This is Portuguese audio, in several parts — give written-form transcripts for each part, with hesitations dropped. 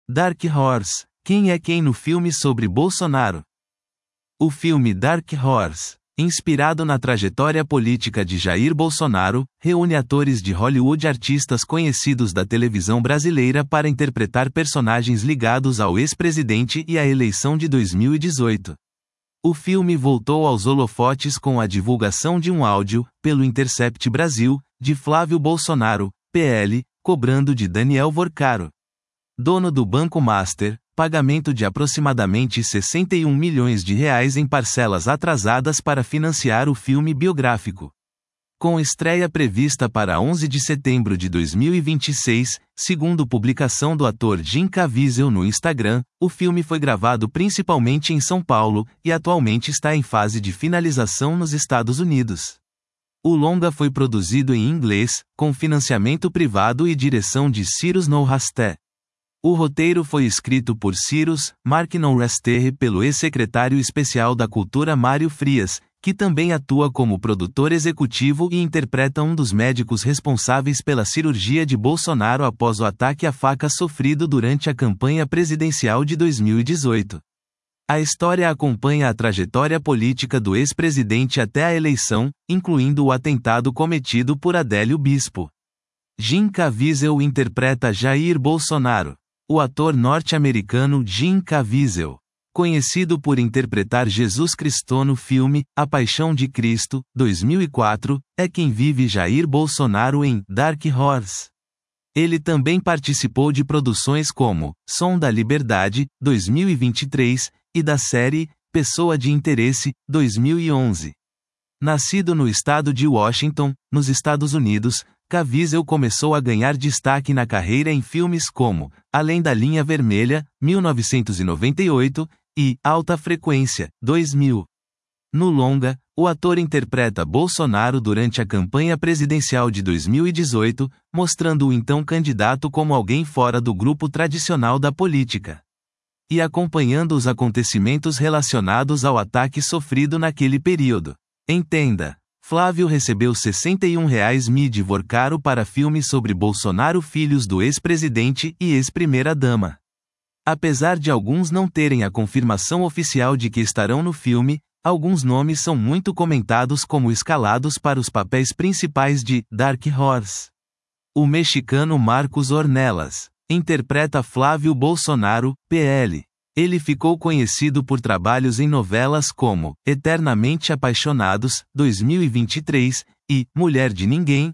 Dark Horse, quem é quem no filme sobre Bolsonaro? O filme Dark Horse, inspirado na trajetória política de Jair Bolsonaro, reúne atores de Hollywood e artistas conhecidos da televisão brasileira para interpretar personagens ligados ao ex-presidente e à eleição de 2018. O filme voltou aos holofotes com a divulgação de um áudio, pelo Intercept Brasil, de Flávio Bolsonaro, PL, cobrando de Daniel Vorcaro, dono do Banco Master, pagamento de aproximadamente R$61 milhões em parcelas atrasadas para financiar o filme biográfico. Com estreia prevista para 11 de setembro de 2026, segundo publicação do ator Jim Caviezel no Instagram, o filme foi gravado principalmente em São Paulo, e atualmente está em fase de finalização nos Estados Unidos. O longa foi produzido em inglês, com financiamento privado e direção de Cyrus Nowrasteh. O roteiro foi escrito por Cyrus Mark Nowrasteh pelo ex-secretário especial da Cultura Mário Frias, que também atua como produtor executivo e interpreta um dos médicos responsáveis pela cirurgia de Bolsonaro após o ataque à faca sofrido durante a campanha presidencial de 2018. A história acompanha a trajetória política do ex-presidente até a eleição, incluindo o atentado cometido por Adélio Bispo. Jim Caviezel interpreta Jair Bolsonaro. O ator norte-americano Jim Caviezel, conhecido por interpretar Jesus Cristo no filme A Paixão de Cristo, 2004, é quem vive Jair Bolsonaro em Dark Horse. Ele também participou de produções como Som da Liberdade, 2023, e da série Pessoa de Interesse, 2011. Nascido no estado de Washington, nos Estados Unidos, Caviezel começou a ganhar destaque na carreira em filmes como Além da Linha Vermelha, 1998, e Alta Frequência, 2000. No longa, o ator interpreta Bolsonaro durante a campanha presidencial de 2018, mostrando o então candidato como alguém fora do grupo tradicional da política. E acompanhando os acontecimentos relacionados ao ataque sofrido naquele período. Entenda. Flávio recebeu R$61 de Vorcaro para filme sobre Bolsonaro, filhos do ex-presidente e ex-primeira-dama. Apesar de alguns não terem a confirmação oficial de que estarão no filme, alguns nomes são muito comentados como escalados para os papéis principais de Dark Horse. O mexicano Marcos Ornelas interpreta Flávio Bolsonaro, PL. Ele ficou conhecido por trabalhos em novelas como Eternamente Apaixonados, 2023, e Mulher de Ninguém,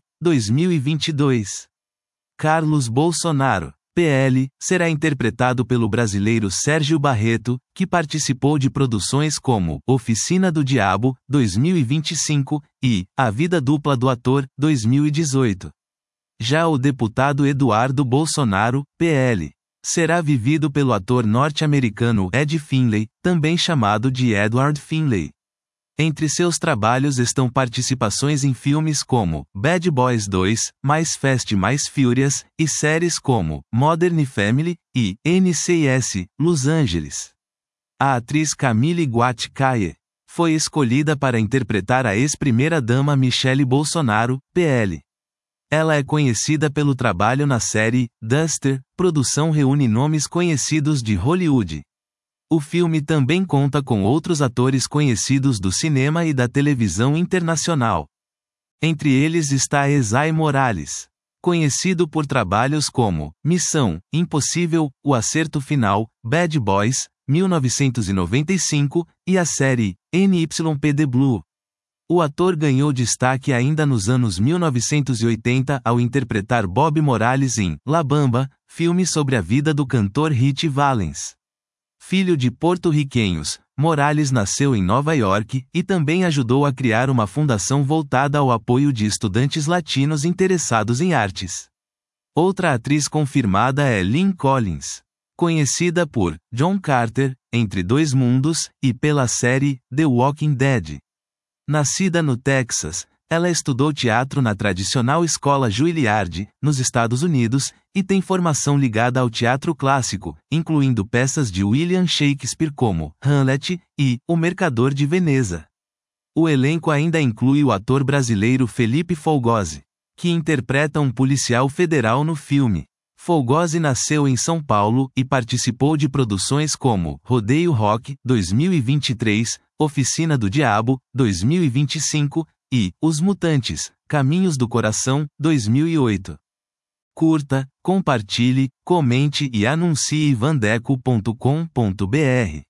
2022. Carlos Bolsonaro, PL, será interpretado pelo brasileiro Sérgio Barreto, que participou de produções como Oficina do Diabo, 2025, e A Vida Dupla do Ator, 2018. Já o deputado Eduardo Bolsonaro, PL, será vivido pelo ator norte-americano Ed Finlay, também chamado de Edward Finlay. Entre seus trabalhos estão participações em filmes como Bad Boys 2, Mais Fast Mais Furious, e séries como Modern Family e NCIS, Los Angeles. A atriz Camille Guatcaye foi escolhida para interpretar a ex-primeira-dama Michelle Bolsonaro, PL. Ela é conhecida pelo trabalho na série Duster, produção reúne nomes conhecidos de Hollywood. O filme também conta com outros atores conhecidos do cinema e da televisão internacional. Entre eles está Esai Morales, conhecido por trabalhos como Missão Impossível, O Acerto Final, Bad Boys, 1995, e a série NYPD Blue. O ator ganhou destaque ainda nos anos 1980 ao interpretar Bob Morales em La Bamba, filme sobre a vida do cantor Ritchie Valens. Filho de porto-riquenhos, Morales nasceu em Nova York e também ajudou a criar uma fundação voltada ao apoio de estudantes latinos interessados em artes. Outra atriz confirmada é Lynn Collins, conhecida por John Carter, Entre Dois Mundos, e pela série The Walking Dead. Nascida no Texas, ela estudou teatro na tradicional escola Juilliard, nos Estados Unidos, e tem formação ligada ao teatro clássico, incluindo peças de William Shakespeare como Hamlet e O Mercador de Veneza. O elenco ainda inclui o ator brasileiro Felipe Folgose, que interpreta um policial federal no filme. Fogozzi nasceu em São Paulo e participou de produções como Rodeio Rock, 2023, Oficina do Diabo, 2025, e Os Mutantes, Caminhos do Coração, 2008. Curta, compartilhe, comente e anuncie vandeco.com.br.